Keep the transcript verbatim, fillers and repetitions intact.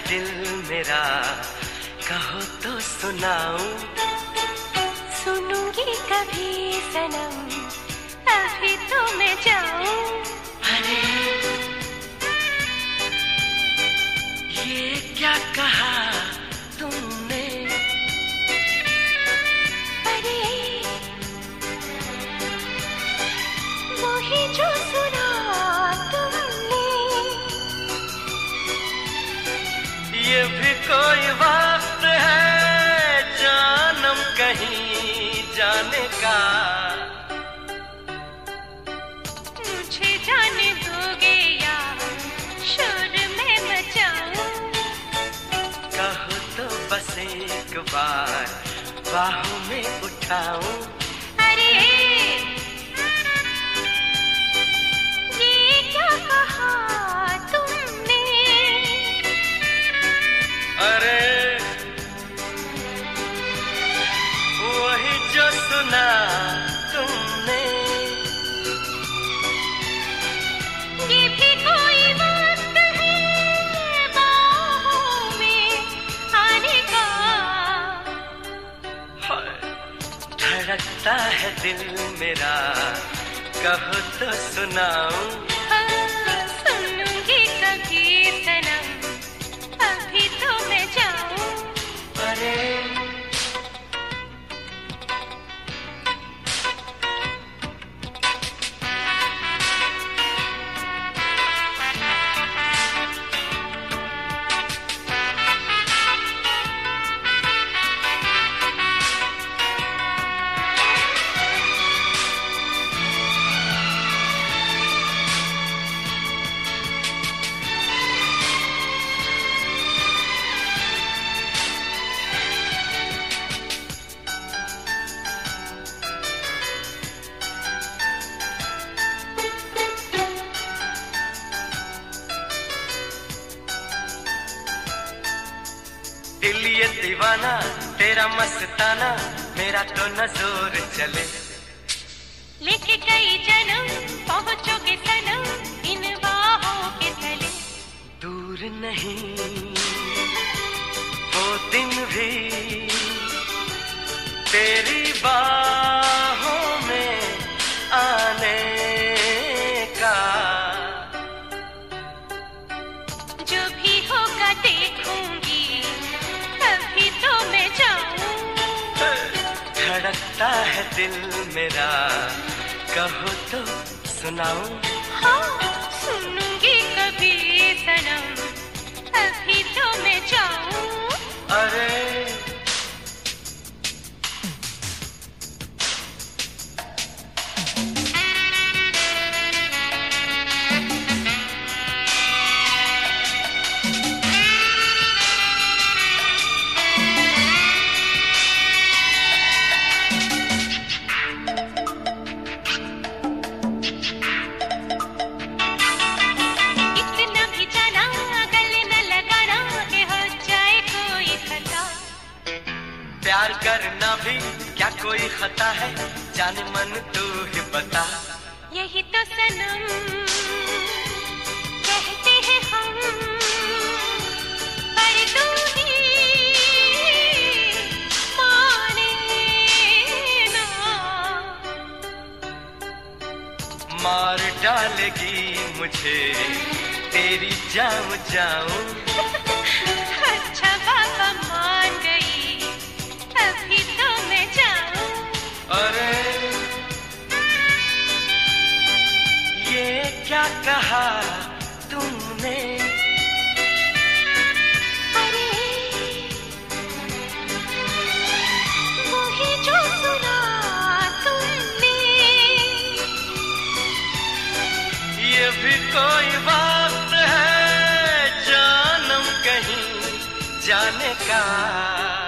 दिल मेरा, कहो तो सुनाऊं। सुनूंगी कभी सनम, अभी तो मैं जाऊं। अरे ये क्या कहा तुमने? अरे वही जो सुना तुमने। ये भी कोई वक्त है जानम कहीं जाने का। मुझे जाने दोगे या शोर में मचाऊं? कहो तो बस एक बार बाहों में उठाऊं। अरे ये क्या कहा तुमने? अरे वही जो सुना तुमने। ये भी कोई वक्त है बाहों में आने का। हाय, धड़कता है दिल मेरा, कहो तो सुनाऊं। हाँ, सुनूंगी कभी सनम, अभी तो मैं जाऊं। अरे दिल ये दीवाना तेरा मस्ताना, मेरा तो न जोर चले। लेके कई जन्म पहुंचोगे सनम इन बाहों के तले। दूर नहीं वो दिन भी तेरी बाहों में आने का। जो भी होगा देखूंगी, अभी तो मैं जाऊं। धड़कता है दिल मेरा, कहो तो सुनाऊं। हाँ, सुनूंगी कभी सनम, अभी तो मैं जाऊं। अरे इतना भी जाना गले न लगाना कि हो जाए कोई खता। प्यार करना भी क्या कोई खता है, जाने मन तू ही बता। यही तो सनम कहते हैं हम, पर तू ही माने ना। मार डालेगी मुझे तेरी जाऊं जाऊं। अच्छा बाबा मान गई, अभी तो मैं जाऊं। अरे ये क्या कहा तुमने? अरे वही जो सुना तुमने। ये भी कोई बात है जानम कहीं जाने का।